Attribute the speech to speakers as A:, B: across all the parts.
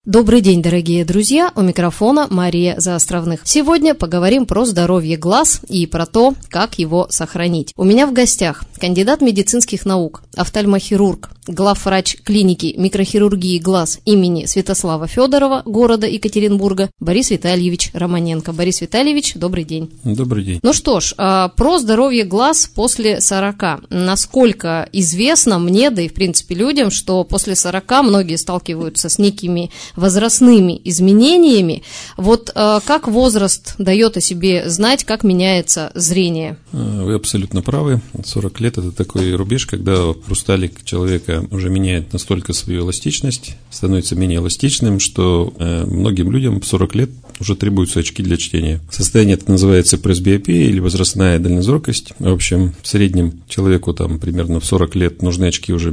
A: Добрый день, дорогие друзья, у микрофона Мария Заостровных. Сегодня поговорим про здоровье глаз и про то, как его сохранить. У меня в гостях кандидат медицинских наук, офтальмохирург, главврач клиники микрохирургии глаз имени Святослава Федорова, города Екатеринбурга, Борис Витальевич Романенко. Борис Витальевич, добрый день.
B: Добрый день.
A: Ну что ж, про здоровье глаз после 40. Насколько известно мне, да и в принципе людям, что после 40 многие сталкиваются с некими возрастными изменениями. Вот как возраст дает о себе знать, как меняется зрение?
B: Вы абсолютно правы. 40 лет – это такой рубеж, когда хрусталик человека уже меняет настолько свою эластичность, становится менее эластичным, что многим людям в 40 лет уже требуются очки для чтения. Состояние это называется пресбиопия или возрастная дальнозоркость. В общем, в среднем человеку там примерно в 40 лет нужны очки уже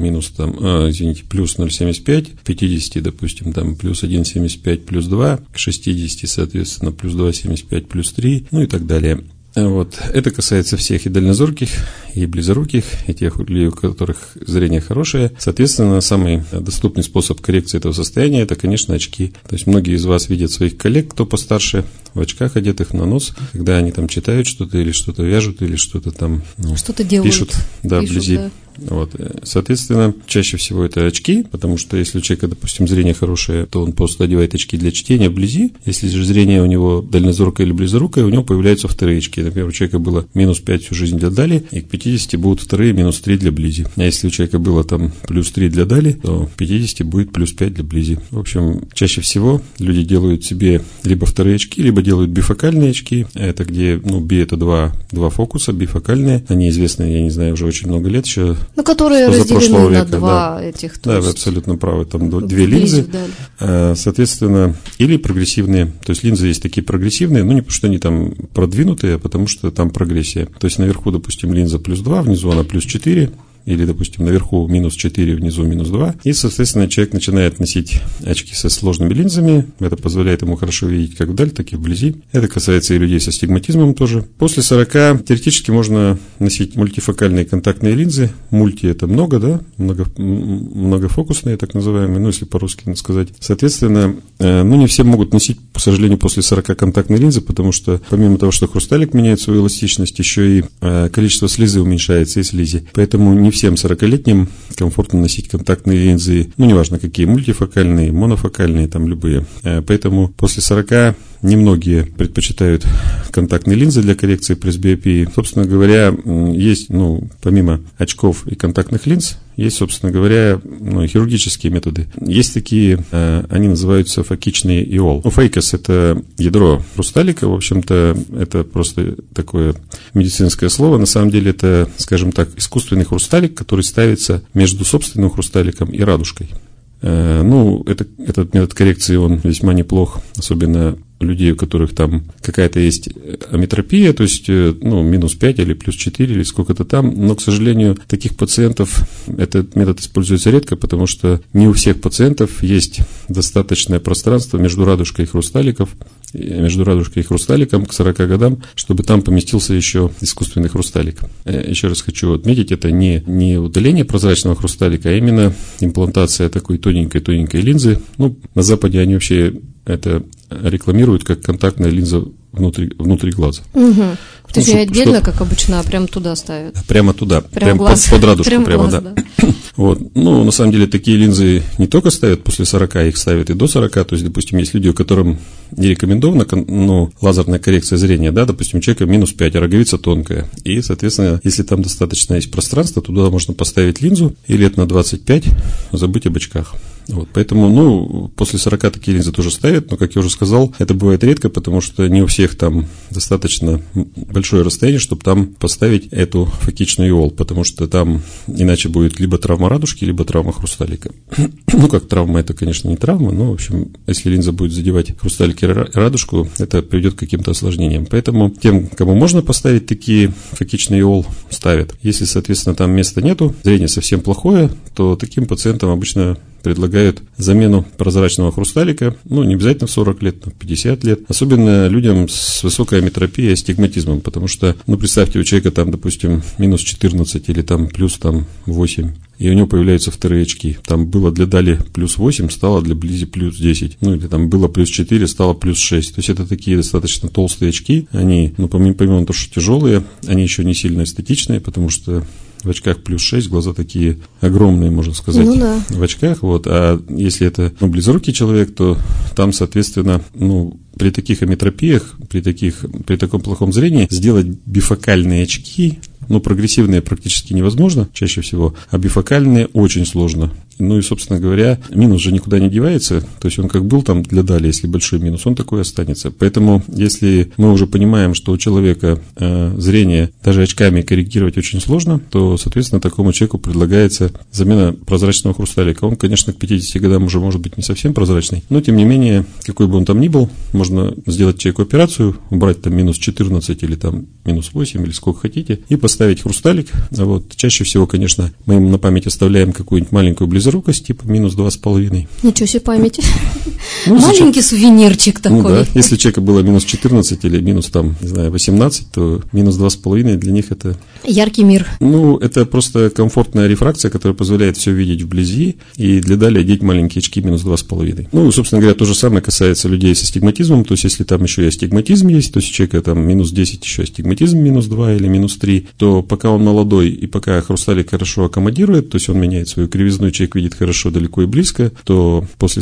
B: плюс 0,75, к 50, допустим, там плюс 1,75, плюс 2, к 60, соответственно, плюс 2,75, плюс 3, ну и так далее. Вот. Это касается всех и дальнозорких, и близоруких, и тех людей, у которых зрение хорошее. Соответственно, самый доступный способ коррекции этого состояния – это, конечно, очки. То есть многие из вас видят своих коллег, кто постарше, в очках одетых на нос, когда они там читают что-то или что-то вяжут, или что-то там
A: что-то делают,
B: пишут вблизи. Да. Вот. Соответственно, чаще всего это очки, потому что если у человека, допустим, зрение хорошее, то он просто одевает очки для чтения вблизи. Если же зрение у него дальнозоркое или близорукое, у него появляются вторые очки. Например, у человека было минус 5 всю жизнь для дали, и к 50 будут вторые минус 3 для близи. А если у человека было там плюс 3 для дали, то к 50 будет плюс 5 для близи. В общем, чаще всего люди делают себе либо вторые очки, либо делают бифокальные очки. Это где, би это два фокуса, бифокальные. Они известны, я не знаю, уже очень много лет еще.
A: Которые разделены на два этих.
B: Да, вы абсолютно правы. Там две линзы. Соответственно, или прогрессивные. То есть линзы есть такие прогрессивные, не потому что они там продвинутые, а потому что там прогрессия. То есть наверху, допустим, линза плюс 2, внизу она плюс 4. Или, допустим, наверху минус 4, внизу минус 2. И, соответственно, человек начинает носить очки со сложными линзами. Это позволяет ему хорошо видеть как вдаль, так и вблизи. Это касается и людей со астигматизмом тоже. После 40 теоретически можно носить мультифокальные контактные линзы. Мульти – это много, да? Многофокусные, так называемые, если по-русски сказать. Соответственно, не все могут носить, к сожалению, после 40 контактные линзы, потому что помимо того, что хрусталик меняет свою эластичность, еще и количество слизы уменьшается и слизи. Поэтому не всем 40-летним комфортно носить контактные линзы, неважно какие, мультифокальные, монофокальные, там любые. Поэтому после 40 немногие предпочитают контактные линзы для коррекции пресбиопии. Собственно говоря, есть, помимо очков и контактных линз, есть, собственно говоря, хирургические методы. Есть такие, они называются фокичный иол. Фейкос – это ядро хрусталика, в общем-то, это просто такое медицинское слово. На самом деле это, скажем так, искусственный хрусталик, который ставится между собственным хрусталиком и радужкой. Этот метод коррекции, он весьма неплох, особенно людей, у которых там какая-то есть аметропия, то есть, минус 5 или плюс 4 или сколько-то там, но, к сожалению, таких пациентов этот метод используется редко, потому что не у всех пациентов есть достаточное пространство между радужкой и хрусталиком к 40 годам, чтобы там поместился еще искусственный хрусталик. Еще раз хочу отметить, это не удаление прозрачного хрусталика, а именно имплантация такой тоненькой линзы. На Западе они вообще это рекламируют как контактная линза внутри глаза.
A: Угу. То есть не отдельно, как обычно, а прямо туда ставят?
B: Прямо туда, прямо
A: глаз,
B: под радужку.
A: Прямо глаз,
B: да. Вот. На самом деле, такие линзы не только ставят после 40, их ставят и до 40. То есть, допустим, есть люди, у которым не рекомендована лазерная коррекция зрения, да, допустим, у человека минус 5, а роговица тонкая. И, соответственно, если там достаточно есть пространства, туда можно поставить линзу и лет на 25 забыть об очках. Вот, поэтому, после 40 такие линзы тоже ставят, но, как я уже сказал, это бывает редко, потому что не у всех там достаточно большое расстояние, чтобы там поставить эту фокичную иол, потому что там иначе будет либо травма радужки, либо травма хрусталика. Как травма, это, конечно, не травма, но, в общем, если линза будет задевать хрусталик и радужку, это приведет к каким-то осложнениям. Поэтому тем, кому можно поставить такие фокичные иол, ставят. Если, соответственно, там места нету, зрение совсем плохое, то таким пациентам обычно предлагают замену прозрачного хрусталика, ну, не обязательно в 40 лет, но в 50 лет, особенно людям с высокой аметропией и астигматизмом, потому что, ну, представьте, у человека там, допустим, минус 14 или там плюс там 8, и у него появляются вторые очки. Там было для дали плюс 8, стало для близи плюс 10. Ну, или там было плюс 4, стало плюс 6. То есть это такие достаточно толстые очки. Они, ну, помимо того, что тяжелые, они еще не сильно эстетичные, потому что в очках плюс 6, глаза такие огромные, можно сказать, ну, да. В очках. Вот. А если это, ну, близорукий человек, то там, соответственно, ну, при таких аметропиях, при таком плохом зрении сделать бифокальные очки, ну, прогрессивные практически невозможно, чаще всего, а бифокальные очень сложно. Ну и, собственно говоря, минус же никуда не девается, то есть он как был там для дали, если большой минус, он такой останется. Поэтому, если мы уже понимаем, что у человека зрение даже очками корректировать очень сложно, то, соответственно, такому человеку предлагается замена прозрачного хрусталика. Он, конечно, к 50 годам уже может быть не совсем прозрачный, но, тем не менее, какой бы он там ни был, можно сделать человеку операцию, убрать там минус 14 или там минус 8 или сколько хотите, и поставить хрусталик. Вот. Чаще всего, конечно, мы им на память оставляем какую-нибудь маленькую близорукость, типа минус 2,5.
A: Ничего себе память. Ну, маленький сувенирчик такой.
B: Ну да, если у человека было минус 14 или минус там, не знаю, 18, то минус 2,5 для них это...
A: Яркий мир.
B: Ну, это просто комфортная рефракция, которая позволяет все видеть вблизи, и для дали одеть маленькие очки минус 2,5. Ну, собственно говоря, то же самое касается людей с астигматизмом, то есть если там еще и астигматизм есть, то есть у человека там минус 10 еще астигматизм минус 2 или минус 3, то пока он молодой и пока хрусталик хорошо аккомодирует, то есть он меняет свою кривизну, человек видит хорошо далеко и близко, то после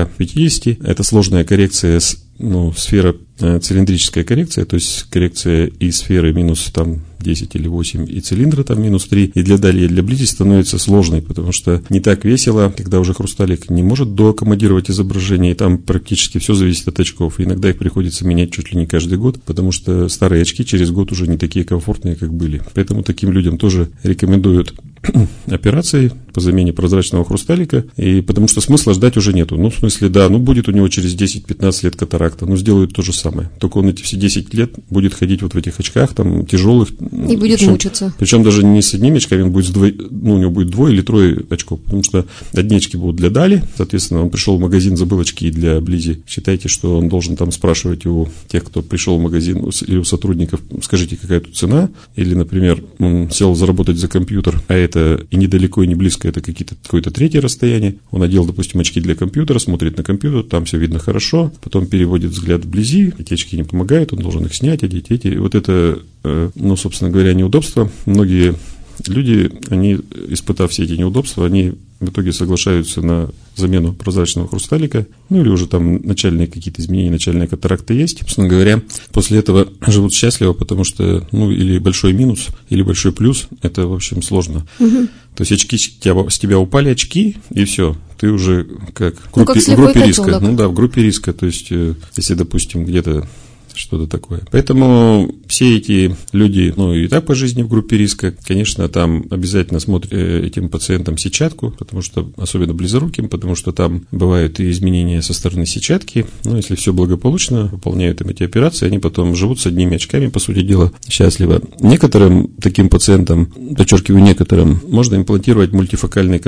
B: 40-50 это сложная коррекция, сфера цилиндрическая коррекция, то есть коррекция и сферы минус там 10 или 8 и цилиндра там минус 3, и для дали, и для близи становится сложной, потому что не так весело, когда уже хрусталик не может доаккомодировать изображение, и там практически все зависит от очков, и иногда их приходится менять чуть ли не каждый год, потому что старые очки через год уже не такие комфортные, как были. Поэтому таким людям тоже рекомендуют операции по замене прозрачного хрусталика, и потому что смысла ждать уже нету. Ну, в смысле, да, будет у него через 10-15 лет катаракта, сделают то же самое. Только он эти все 10 лет будет ходить вот в этих очках, там, тяжелых.
A: И будет мучиться.
B: Причем даже не с одними очками, он будет у него будет 2 или 3 очков, потому что одни очки будут для дали, соответственно, он пришел в магазин, забыл очки для близи. Считайте, что он должен там спрашивать у тех, кто пришел в магазин, или у сотрудников, скажите, какая тут цена, или, например, он сел заработать за компьютер, а это и недалеко, и не близко, это какое-то третье расстояние. Он одел, допустим, очки для компьютера, смотрит на компьютер, там все видно хорошо, потом переводит взгляд вблизи, эти очки не помогают, он должен их снять, одеть эти. Вот это, собственно говоря, неудобство. Многие люди, они, испытав все эти неудобства, они в итоге соглашаются на замену прозрачного хрусталика, или уже там начальные какие-то изменения, начальная катаракта есть. Собственно говоря, после этого живут счастливо, потому что, или большой минус, или большой плюс, это, в общем, сложно. Угу. То есть очки, с тебя упали очки, и все, ты уже как в группе риска. В группе риска, то есть, если, допустим, где-то что-то такое. Поэтому все эти люди, и так по жизни в группе риска, конечно, там обязательно смотрят этим пациентам сетчатку, потому что, особенно близоруким, потому что там бывают и изменения со стороны сетчатки, если все благополучно, выполняют им эти операции, они потом живут с одними очками, по сути дела, счастливо. Некоторым таким пациентам, подчеркиваю, некоторым, можно имплантировать мультифокальные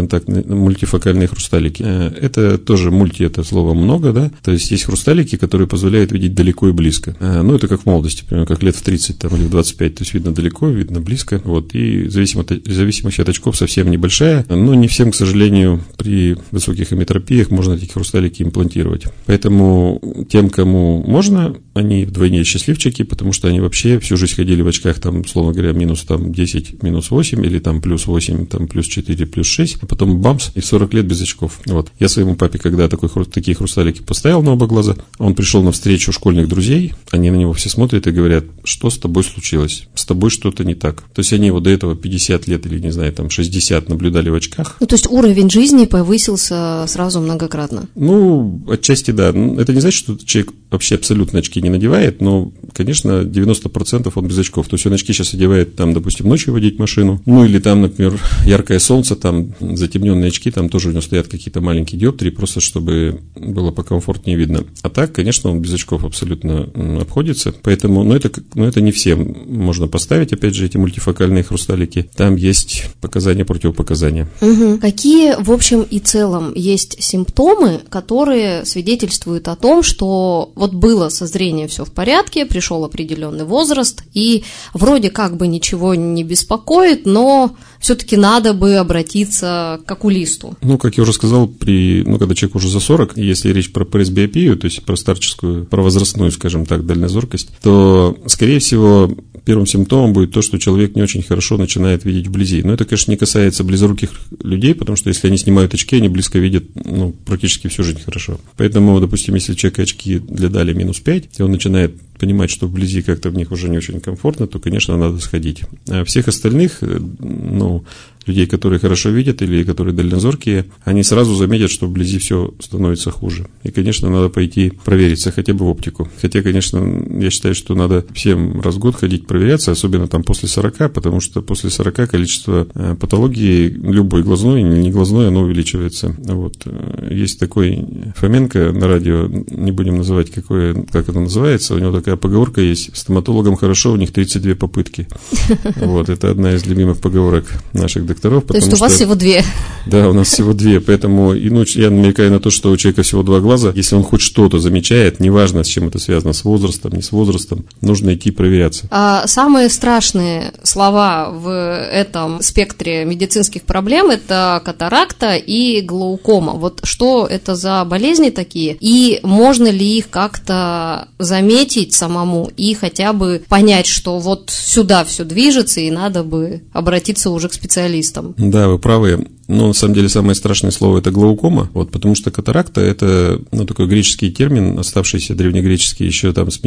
B: хрусталики. Это тоже это слово много, да, то есть есть хрусталики, которые позволяют видеть далеко и близко. Это как в молодости, например, как лет в 30 или в 25, то есть видно далеко, видно близко, и зависимость от очков совсем небольшая, но не всем, к сожалению, при высоких аметропиях можно эти хрусталики имплантировать. Поэтому тем, кому можно, они вдвойне счастливчики, потому что они вообще всю жизнь ходили в очках, там, условно говоря, минус 10, минус 8, или там плюс 8, там, плюс 4, плюс 6, а потом бамс, и 40 лет без очков. Я своему папе, когда такие хрусталики поставил на оба глаза, он пришел на встречу школьных друзей, они на него все смотрят и говорят, что с тобой случилось, с тобой что-то не так. То есть они до этого 50 лет или, не знаю, там 60 наблюдали в очках.
A: То есть уровень жизни повысился сразу многократно?
B: Отчасти да. Это не значит, что человек вообще абсолютно очки не не надевает, но, конечно, 90% он без очков. То есть он очки сейчас одевает, там, допустим, ночью водить машину, ну или там, например, яркое солнце, там затемненные очки, там тоже у него стоят какие-то маленькие диоптрии, просто чтобы было покомфортнее видно. А так, конечно, он без очков абсолютно обходится, поэтому, это не всем можно поставить, опять же, эти мультифокальные хрусталики. Там есть показания, противопоказания.
A: Какие, в общем и целом, есть симптомы, которые свидетельствуют о том, что вот было со зрением все в порядке, пришел определенный возраст, и вроде как бы ничего не беспокоит, но все-таки надо бы обратиться к окулисту?
B: Как я уже сказал, когда человек уже за 40, если речь про пресбиопию, то есть про старческую, про возрастную, скажем так, дальнозоркость, то, скорее всего, первым симптомом будет то, что человек не очень хорошо начинает видеть вблизи. Но это, конечно, не касается близоруких людей, потому что если они снимают очки, они близко видят практически всю жизнь хорошо. Поэтому, допустим, если человек очки для дали -5, и он начинает понимать, что вблизи как-то в них уже не очень комфортно, то, конечно, надо сходить. А всех остальных, людей, которые хорошо видят или которые дальнозоркие, они сразу заметят, что вблизи все становится хуже. И, конечно, надо пойти провериться хотя бы в оптику. Хотя, конечно, я считаю, что надо всем раз в год ходить проверяться, особенно там после 40, потому что после 40 количество патологии, любой глазной или не глазной, оно увеличивается. Есть такой Фоменко на радио, не будем называть, как это называется, у него такая поговорка есть: стоматологам хорошо, у них 32 попытки. Это одна из любимых поговорок наших докторов.
A: То есть у вас всего 2?
B: Да, у нас всего 2, поэтому я намекаю на то, что у человека всего 2 глаза. Если он хоть что-то замечает, неважно, с чем это связано, с возрастом, не с возрастом, нужно идти проверяться.
A: А самые страшные слова в этом спектре медицинских проблем – это катаракта и глаукома. Что это за болезни такие? И можно ли их как-то заметить самому и хотя бы понять, что вот сюда все движется и надо бы обратиться уже к специалистам?
B: Да, вы правы. На самом деле, самое страшное слово – это глаукома, потому что катаракта – это такой греческий термин, оставшийся древнегреческий еще с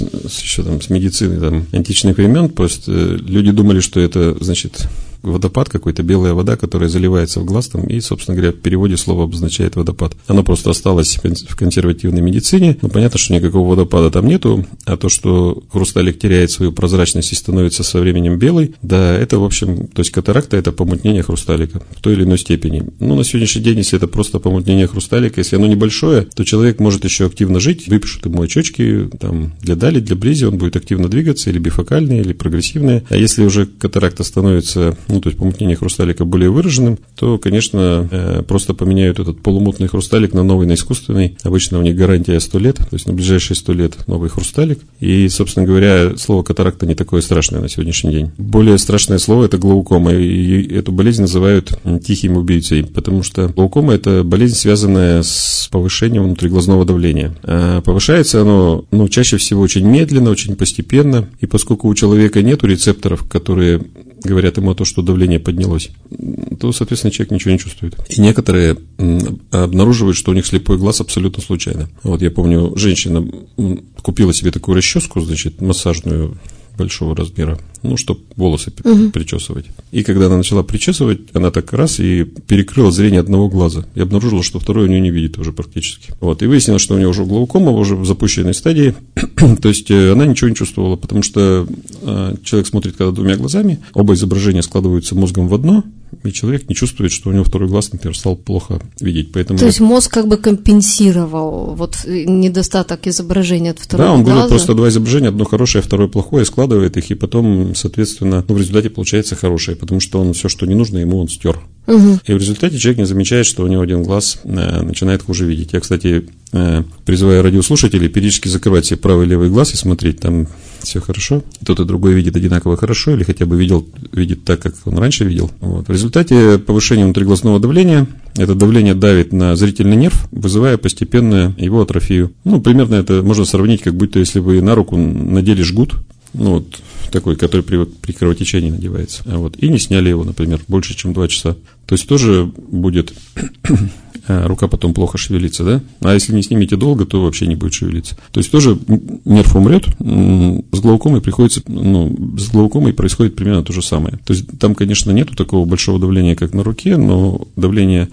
B: медицины античных времен. Просто люди думали, что это, водопад какой-то, белая вода, которая заливается в глаз, и, собственно говоря, в переводе слово обозначает водопад. Оно просто осталось в консервативной медицине. Понятно, что никакого водопада там нету, а то, что хрусталик теряет свою прозрачность и становится со временем белый, да, это, в общем, то есть катаракта – это помутнение хрусталика в той или иной степени. На сегодняшний день, если это просто помутнение хрусталика, если оно небольшое, то человек может еще активно жить, выпишут ему очечки, для дали, для близи, он будет активно двигаться, или бифокальные, или прогрессивные. А если уже катаракта становится, то есть помутнение хрусталика более выраженным, то, конечно, просто поменяют этот полумутный хрусталик на новый, на искусственный. Обычно у них гарантия 100 лет, то есть на ближайшие 100 лет новый хрусталик. И, собственно говоря, слово катаракта не такое страшное на сегодняшний день. Более страшное слово – это глаукома, и эту болезнь называют тихим убийцей, потому что глаукома – это болезнь, связанная с повышением внутриглазного давления. А повышается оно, чаще всего очень медленно, очень постепенно, и поскольку у человека нет рецепторов, которые говорят ему о том, что давление поднялось, то, соответственно, человек ничего не чувствует. И некоторые обнаруживают, что у них слепой глаз абсолютно случайно. Я помню, женщина купила себе такую расческу, массажную, большого размера, чтобы волосы причесывать. И когда она начала причесывать, она так раз и перекрыла зрение одного глаза. И обнаружила, что второй у нее не видит уже практически. И выяснилось, что у нее уже глаукома, уже в запущенной стадии. То есть она ничего не чувствовала, потому что человек смотрит когда 2 глазами, оба изображения складываются мозгом в одно, и человек не чувствует, что у него второй глаз, например, стал плохо видеть. Поэтому...
A: То есть мозг как бы компенсировал недостаток изображения от второго глаза?
B: Да, он берет просто 2 изображения, одно хорошее, второе плохое, складывает их, и потом, соответственно, в результате получается хорошее, потому что он все, что не нужно ему, он стер. И в результате человек не замечает, что у него один глаз начинает хуже видеть. Я, кстати, призываю радиослушателей периодически закрывать себе правый и левый глаз и смотреть, там все хорошо. Тот и другой видит одинаково хорошо или хотя бы видит так, как он раньше видел. В результате повышения внутриглазного давления это давление давит на зрительный нерв, вызывая постепенно его атрофию. Примерно это можно сравнить, как будто если вы на руку надели жгут, такой, который при кровотечении надевается, и не сняли его, например, больше, чем 2 часа. то есть тоже будет рука потом плохо шевелится, да? А если не снимете долго, то вообще не будет шевелиться. То есть тоже нерв умрет, с глаукомой с глаукомой происходит примерно то же самое. То есть там, конечно, нету такого большого давления, как на руке, но давление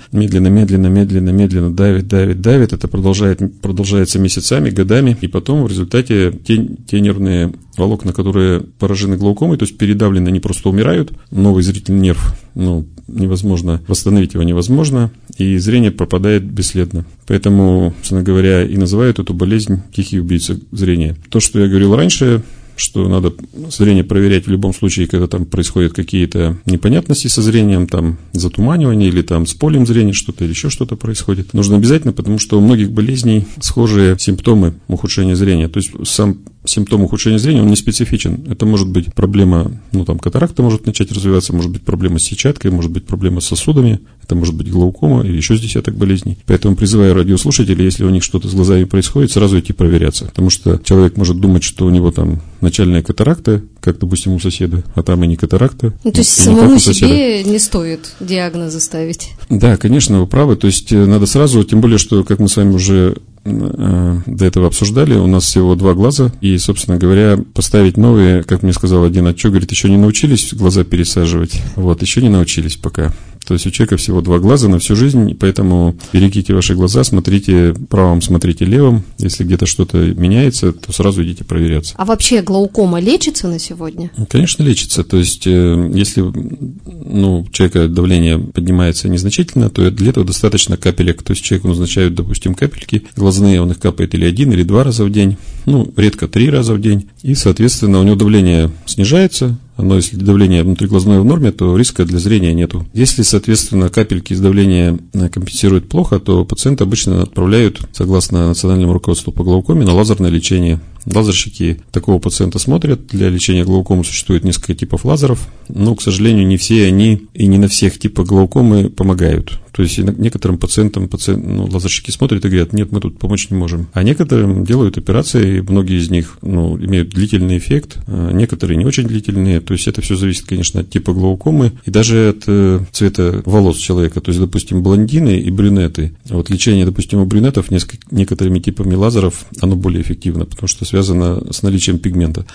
B: медленно давит, это продолжается месяцами, годами, и потом в результате те нервные волокна, которые поражены глаукомой, то есть передавлены, они просто умирают, новый зрительный нерв, невозможно, восстановить его невозможно, и зрение пропадает бесследно. Поэтому, собственно говоря, и называют эту болезнь тихий убийца зрения. То, что я говорил раньше, что надо зрение проверять в любом случае, когда там происходят какие-то непонятности со зрением, там затуманивание или там с полем зрения что-то или еще что-то происходит. Нужно обязательно, потому что у многих болезней схожие симптомы ухудшения зрения. То есть сам симптом ухудшения зрения, он не специфичен. Это может быть проблема, катаракта может начать развиваться, может быть проблема с сетчаткой, может быть проблема с сосудами, это может быть глаукома или еще с десяток болезней. Поэтому призываю радиослушателей, если у них что-то с глазами происходит, сразу идти проверяться. Потому что человек может думать, что у него там начальная катаракта, как, допустим, у соседа, а там и не катаракта.
A: То есть самому себе не стоит диагнозы ставить.
B: Да, конечно, вы правы. То есть надо сразу, тем более, что, как мы с вами уже до этого обсуждали, у нас всего 2 глаза, и, собственно говоря, поставить новые, как мне сказал один отчет, говорит, еще не научились глаза пересаживать, еще не научились пока. То есть у человека всего 2 глаза на всю жизнь, поэтому берегите ваши глаза, смотрите правым, смотрите левым. Если где-то что-то меняется, то сразу идите проверяться.
A: А вообще глаукома лечится на сегодня?
B: Конечно, лечится. То есть если у человека давление поднимается незначительно, то для этого достаточно капелек. То есть человеку назначают, допустим, капельки глазные, он их капает или 1, или 2 раза в день, редко 3 раза в день. И, соответственно, у него давление снижается. Если давление внутриглазное в норме, то риска для зрения нету. Если, соответственно, капельки из давления компенсируют плохо, то пациента обычно отправляют, согласно национальному руководству по глаукоме, на лазерное лечение. Лазерщики такого пациента смотрят. Для лечения глаукомы существует несколько типов лазеров, но, к сожалению, не все они и не на всех типах глаукомы помогают. То есть некоторым пациентам лазерщики смотрят и говорят, нет, мы тут помочь не можем. А некоторым делают операции, многие из них имеют длительный эффект, некоторые не очень длительные. То есть это все зависит, конечно, от типа глаукомы и даже от цвета волос человека. То есть, допустим, блондины и брюнеты. Лечение, допустим, у брюнетов некоторыми типами лазеров, оно более эффективно, потому что связано с наличием пигмента.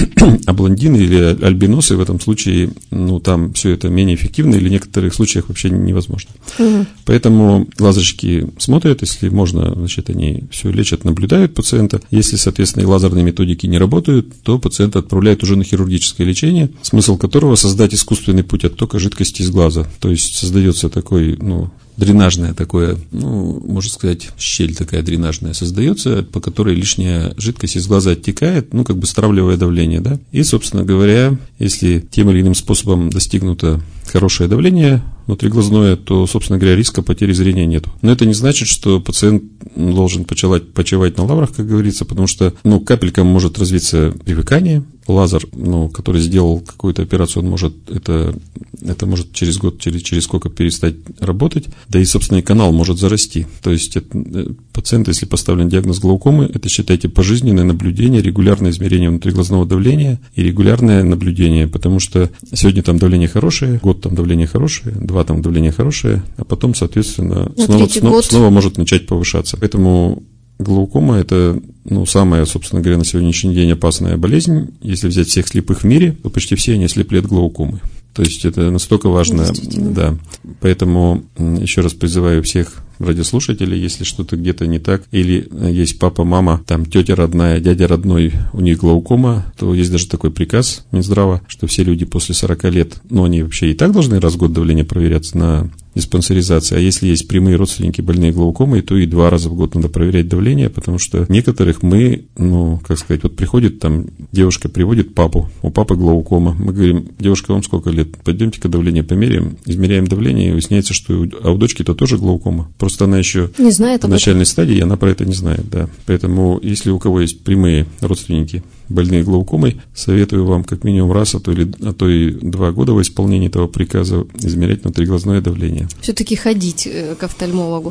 B: А блондины или альбиносы в этом случае, там все это менее эффективно или в некоторых случаях вообще невозможно. Поэтому лазерщики смотрят, если можно, они все лечат, наблюдают пациента. Если, соответственно, и лазерные методики не работают, то пациента отправляют уже на хирургическое лечение, смысл которого создать искусственный путь оттока жидкости из глаза. То есть создается такой, дренажная такое, можно сказать, щель такая дренажная создается, по которой лишняя жидкость из глаза оттекает, стравливая давление, да. И, собственно говоря, если тем или иным способом достигнуто хорошее давление внутриглазное, то, собственно говоря, риска потери зрения нету. Но это не значит, что пациент должен почивать на лаврах, как говорится, потому что, капелькам может развиться привыкание. Лазер, который сделал какую-то операцию, он может, это может через год, через сколько перестать работать, да и, собственно, и канал может зарасти. То есть пациент, если поставлен диагноз глаукомы, это, считайте, пожизненное наблюдение, регулярное измерение внутриглазного давления и регулярное наблюдение, потому что сегодня там давление хорошее, год там давление хорошее, 2 там давление хорошее, а потом, соответственно, снова может начать повышаться. Поэтому глаукома – это, самая, собственно говоря, на сегодняшний день опасная болезнь. Если взять всех слепых в мире, то почти все они ослепли от глаукомы. То есть это настолько важно. Да. Поэтому еще раз призываю всех радиослушателей, если что-то где-то не так, или есть папа, мама, там тетя родная, дядя родной, у них глаукома, то есть даже такой приказ Минздрава, что все люди после 40 лет, они вообще и так должны раз в год давление проверяться на диспансеризации, а если есть прямые родственники больные глаукомой, то и 2 раза в год надо проверять давление, потому что некоторых мы, приходит там, девушка приводит папу, у папы глаукома, мы говорим, девушка, вам сколько лет? Пойдемте-ка давление померяем, измеряем давление, и выясняется, что у дочки-то тоже глаукома. Просто она еще
A: не знает
B: в начальной стадии, и она про это не знает, да. Поэтому, если у кого есть прямые родственники, больные глаукомой, советую вам как минимум раз, а то и 2 года во исполнении этого приказа измерять внутриглазное давление.
A: Все-таки ходить к офтальмологу.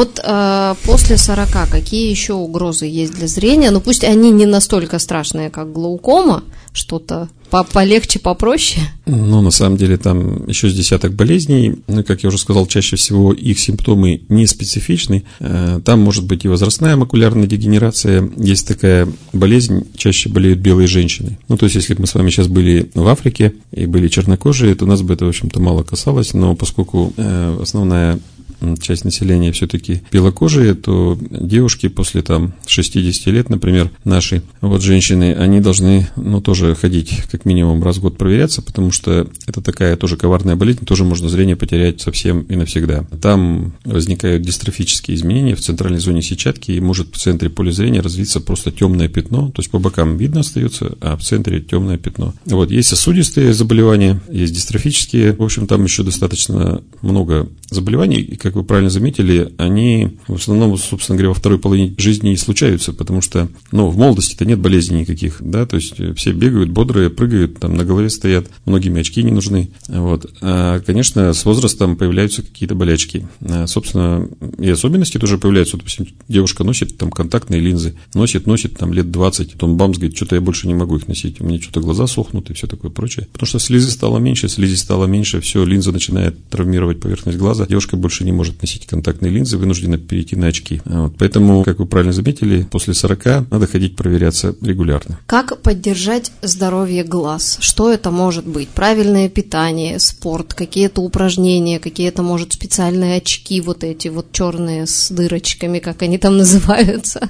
A: После 40 какие еще угрозы есть для зрения? Пусть они не настолько страшные, как глаукома, что-то полегче, попроще?
B: Ну, на самом деле, там еще с десяток болезней. Ну, как я уже сказал, чаще всего их симптомы не специфичны. Там может быть и возрастная макулярная дегенерация. Есть такая болезнь, чаще болеют белые женщины. Ну, то есть, если бы мы с вами сейчас были в Африке и были чернокожие, то нас бы это, в общем-то, мало касалось. Но поскольку основная часть населения все-таки белокожие, то девушки после там 60 лет, например, наши вот женщины, они должны, ну, тоже ходить как минимум раз в год проверяться, потому что это такая тоже коварная болезнь, тоже можно зрение потерять совсем и навсегда. Там возникают дистрофические изменения в центральной зоне сетчатки, и может в центре поля зрения развиться просто темное пятно, то есть по бокам видно остается, а в центре темное пятно. Вот, есть сосудистые заболевания, есть дистрофические, в общем, там еще достаточно много заболеваний, и, как вы правильно заметили, они в основном, собственно говоря, во второй половине жизни и случаются, потому что, ну, в молодости-то нет болезней никаких, да, то есть все бегают, бодрые, прыгают, там на голове стоят, многим очки не нужны, вот. А, конечно, с возрастом появляются какие-то болячки, собственно, и особенности тоже появляются, допустим, девушка носит там контактные линзы, носит там лет 20, потом бамс, говорит, что-то я больше не могу их носить, у меня что-то глаза сохнут и все такое прочее, потому что слизи стало меньше, все, линза начинает травмировать поверхность глаза, девушка больше не может носить контактные линзы, вынуждена перейти на очки. Вот. Поэтому, как вы правильно заметили, после 40 надо ходить проверяться регулярно.
A: Как поддержать здоровье глаз? Что это может быть? Правильное питание, спорт, какие-то упражнения, какие-то, может, специальные очки, вот эти вот черные с дырочками, как они там называются?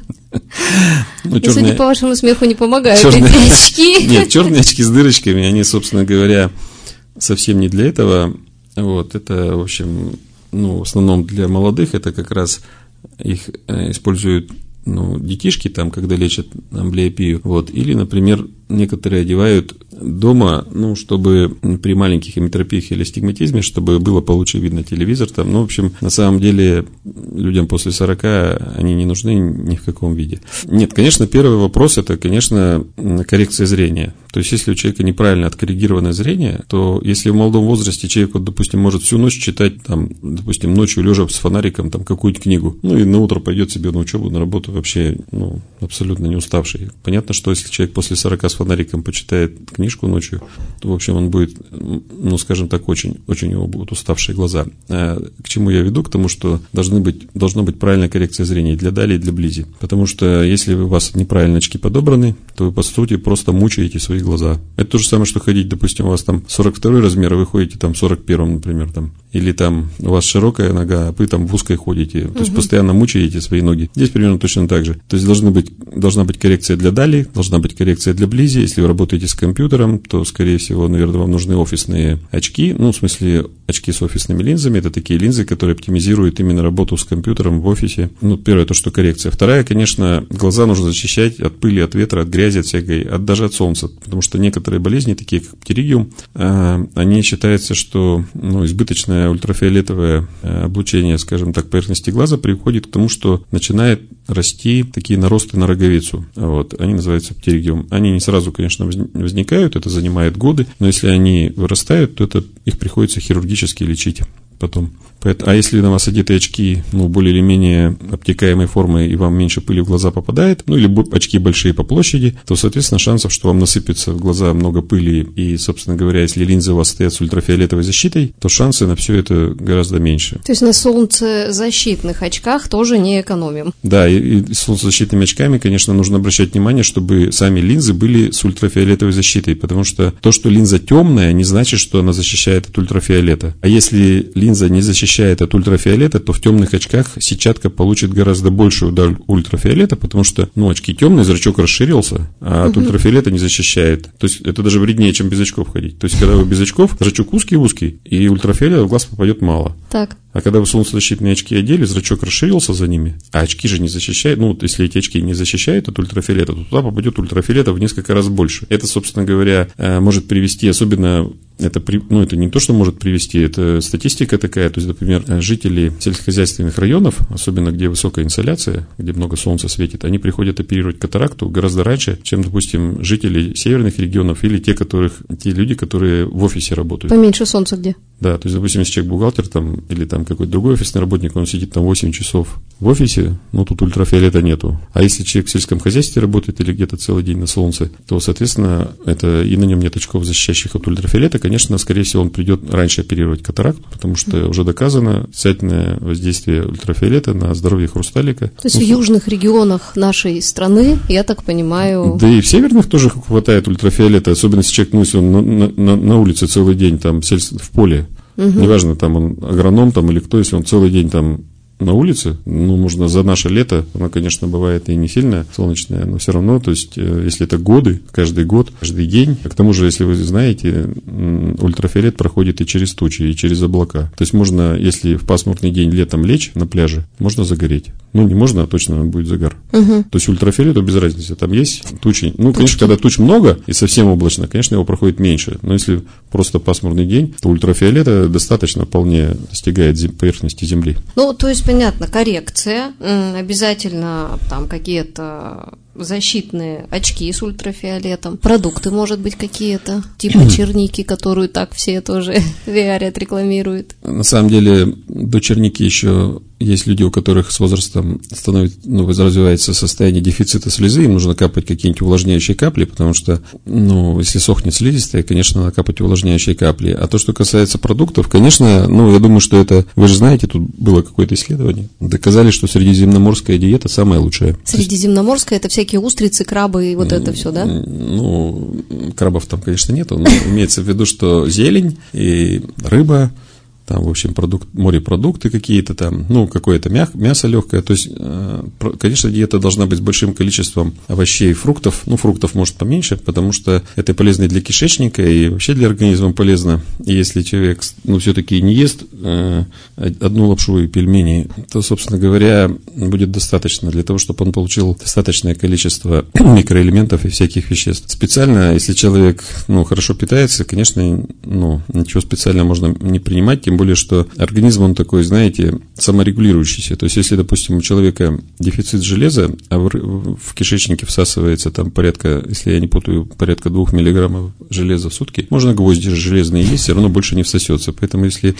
A: Судя по вашему смеху, не помогают эти очки.
B: Нет, черные очки с дырочками, они, собственно говоря, совсем не для этого. Вот, это, в общем, ну, в основном для молодых, это как раз их используют, ну, детишки, там, когда лечат амблиопию, вот, или, например, некоторые одевают дома, ну, чтобы при маленьких эметропиях или астигматизме, чтобы было получше видно телевизор, там, ну, в общем, на самом деле, людям после 40 они не нужны ни в каком виде. Нет, конечно, первый вопрос, это, конечно, коррекция зрения. То есть, если у человека неправильно откоррегированное зрение, то если в молодом возрасте человек, вот, допустим, может всю ночь читать, там, допустим, ночью лежа с фонариком, там, какую-то книгу, ну, и на утро пойдет себе на учебу, на работу вообще, ну, абсолютно не уставший. Понятно, что если человек после 40 с фонариком почитает книжку ночью, то, в общем, он будет, ну, скажем так, очень у него будут уставшие глаза. К чему я веду? К тому, что должна быть правильная коррекция зрения для дали и для близи. Потому что если у вас неправильно очки подобраны, то вы, по сути, просто мучаете свои глаза. Это то же самое, что ходить, допустим, у вас там 42 размер, а вы ходите там 41, например, там. Или там у вас широкая нога, а вы там в узкой ходите. То есть постоянно мучаете свои ноги. Здесь примерно точно так же. То есть должна быть коррекция для дали, должна быть коррекция для близи. Если вы работаете с компьютером, то, скорее всего, наверное, вам нужны офисные очки. Ну, в смысле, очки с офисными линзами. Это такие линзы, которые оптимизируют именно работу с компьютером в офисе. Ну, первое, то, что коррекция. Вторая, конечно, глаза нужно защищать от пыли, от ветра, от грязи, от всякой, даже от солнца. Потому что некоторые болезни, такие как птеригиум, они считается, что, ну, избыточное ультрафиолетовое облучение, скажем так, поверхности глаза приводит к тому, что начинает расти такие наросты на роговицу. Вот, они называются птеригиум. Они не сразу, конечно, возникают, это занимает годы, но если они вырастают, то их приходится хирургически лечить потом. А если на вас одеты очки, ну, более или менее обтекаемой формы, и вам меньше пыли в глаза попадает, ну, или очки большие по площади, то, соответственно, шансов, что вам насыпется в глаза много пыли, и, собственно говоря, если линзы у вас стоят с ультрафиолетовой защитой, то шансы на все это гораздо меньше.
A: То есть на солнцезащитных очках тоже не экономим.
B: Да, и с солнцезащитными очками, конечно, нужно обращать внимание, чтобы сами линзы были с ультрафиолетовой защитой, потому что то, что линза темная, не значит, что она защищает от ультрафиолета. А если линза не защищает от ультрафиолета, то в темных очках сетчатка получит гораздо большую удар ультрафиолета, потому что, ну, очки темные, зрачок расширился, а от ультрафиолета не защищает. То есть это даже вреднее, чем без очков ходить. То есть когда вы без очков, зрачок узкий, и ультрафиолета в глаз попадет мало.
A: Так.
B: А когда вы солнцезащитные очки одели, зрачок расширился за ними, а очки же не защищают, ну, вот если эти очки не защищают от ультрафиолета, то туда попадет ультрафиолета в несколько раз больше. Это, собственно говоря, может привести, особенно, это не то, что может привести, это статистика такая, то есть, например, жители сельскохозяйственных районов, особенно где высокая инсоляция, где много солнца светит, они приходят оперировать катаракту гораздо раньше, чем, допустим, жители северных регионов или те люди, которые в офисе работают.
A: Поменьше солнца где?
B: Да, то есть, допустим, если человек бухгалтер там, или там какой-то другой офисный работник, он сидит там 8 часов в офисе, но тут ультрафиолета нету. А если человек в сельском хозяйстве работает или где-то целый день на солнце, то, соответственно, это и на нем нет очков, защищающих от ультрафиолета, конечно, скорее всего, он придет раньше оперировать катаракту, потому что уже доказано отрицательное воздействие ультрафиолета на здоровье хрусталика.
A: То есть в южных регионах нашей страны, я так понимаю...
B: Да и в северных тоже хватает ультрафиолета, особенно если человек, если он на улице целый день, там, в поле, неважно, там он агроном там, или кто, если он целый день там на улице, можно за наше лето, оно, конечно, бывает и не сильно солнечное, но все равно, то есть, если это годы, каждый год, каждый день, к тому же, если вы знаете, ультрафиолет проходит и через тучи, и через облака. То есть, можно, если в пасмурный день летом лечь на пляже, можно загореть. Не можно, а точно будет загар. То есть, ультрафиолету без разницы, там есть тучи. Конечно, когда туч много и совсем облачно, конечно, его проходит меньше. Но если просто пасмурный день, то ультрафиолета достаточно вполне достигает поверхности Земли.
A: То есть, понятно, коррекция, обязательно там какие-то защитные очки с ультрафиолетом, продукты, может быть, какие-то, типа черники, которую так все тоже пиарят, рекламируют.
B: На самом деле, до черники еще есть люди, у которых с возрастом развивается состояние дефицита слезы, им нужно капать какие-нибудь увлажняющие капли, потому что, если сохнет слизистая, конечно, надо капать увлажняющие капли. А то, что касается продуктов, конечно, я думаю, что это, вы же знаете, тут было какое-то исследование, доказали, что средиземноморская диета самая лучшая.
A: Средиземноморская – это всякие устрицы, крабы и вот это все, да?
B: Крабов там, конечно, нету, но имеется в виду, что зелень и рыба, там, в общем, морепродукты какие-то там, какое-то мясо легкое. То есть, конечно, диета должна быть с большим количеством овощей и фруктов. Фруктов может поменьше, потому что это полезно и для кишечника, и вообще для организма полезно. И если человек, все-таки не ест одну лапшу и пельмени, то, собственно говоря, будет достаточно для того, чтобы он получил достаточное количество микроэлементов и всяких веществ. Специально, если человек, хорошо питается, конечно, ничего специального можно не принимать, тем более, что организм, он такой, знаете, саморегулирующийся. То есть, если, допустим, у человека дефицит железа, а в кишечнике всасывается там порядка, если я не путаю, порядка 2 миллиграммов железа в сутки, можно гвозди железные есть, все равно больше не всосется. Поэтому, если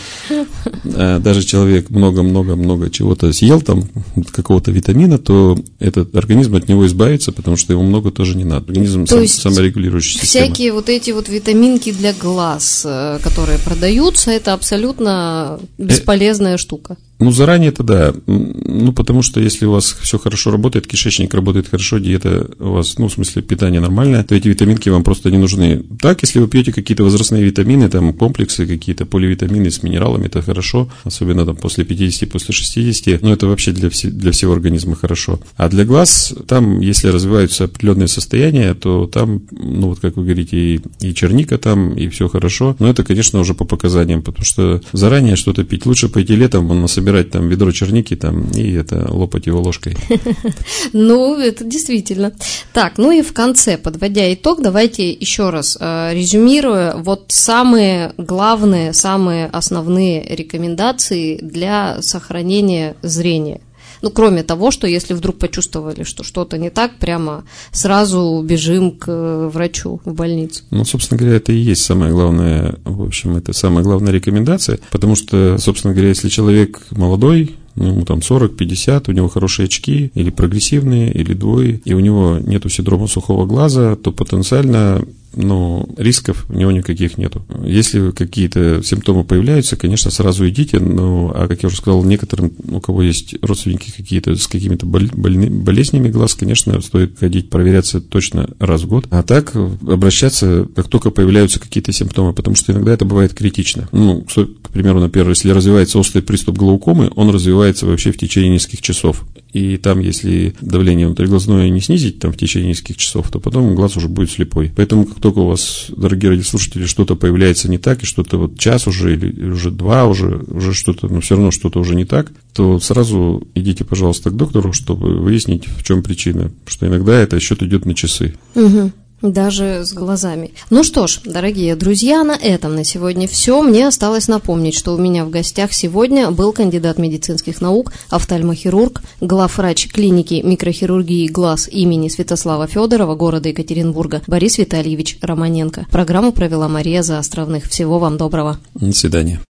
B: даже человек много-много-много чего-то съел, там, какого-то витамина, то этот организм от него избавится, потому что ему много тоже не надо. Организм саморегулирующий система.
A: Всякие вот эти вот витаминки для глаз, которые продаются, это абсолютно бесполезная штука.
B: Заранее это да. Потому что если у вас все хорошо работает, кишечник работает хорошо, диета у вас, в смысле питание нормальное, то эти витаминки вам просто не нужны. Так, если вы пьете какие-то возрастные витамины, там комплексы, какие-то поливитамины с минералами, это хорошо, особенно там после 50, после 60, это вообще для всего организма хорошо. А для глаз, там, если развиваются определенные состояния, то там, как вы говорите, и черника там, и все хорошо, но это, конечно, уже по показаниям, потому что заранее что-то пить, лучше пойти летом, собирать там ведро черники там и это лопать его ложкой.
A: Это действительно. Так, и в конце, подводя итог, давайте еще раз резюмируя, самые главные, самые основные рекомендации для сохранения зрения. Кроме того, что если вдруг почувствовали, что что-то не так, прямо сразу бежим к врачу в больницу.
B: Собственно говоря, это и есть самое главное, в общем, это самая главная рекомендация, потому что, собственно говоря, если человек молодой, там 40-50, у него хорошие очки, или прогрессивные, или двое, и у него нету синдрома сухого глаза, то потенциально рисков у него никаких нету. Если какие-то симптомы появляются, конечно, сразу идите, а как я уже сказал, некоторым, у кого есть родственники какие-то с какими-то болезнями глаз, конечно, стоит ходить, проверяться точно раз в год, а так обращаться, как только появляются какие-то симптомы, потому что иногда это бывает критично. К примеру, например, если развивается острый приступ глаукомы, он развивается вообще в течение нескольких часов. И там, если давление внутриглазное не снизить там в течение нескольких часов, то потом глаз уже будет слепой. Поэтому, как только у вас, дорогие радиослушатели, что-то появляется не так, и что-то час уже, или уже 2, уже что-то, но все равно что-то уже не так, то сразу идите, пожалуйста, к доктору, чтобы выяснить, в чем причина. Потому что иногда это счет идет на часы.
A: Даже с глазами. Что ж, дорогие друзья, на этом на сегодня все. Мне осталось напомнить, что у меня в гостях сегодня был кандидат медицинских наук, офтальмохирург, главврач клиники микрохирургии глаз имени Святослава Федорова города Екатеринбурга Борис Витальевич Романенко. Программу провела Мария Заостровных. Всего вам доброго.
B: До свидания.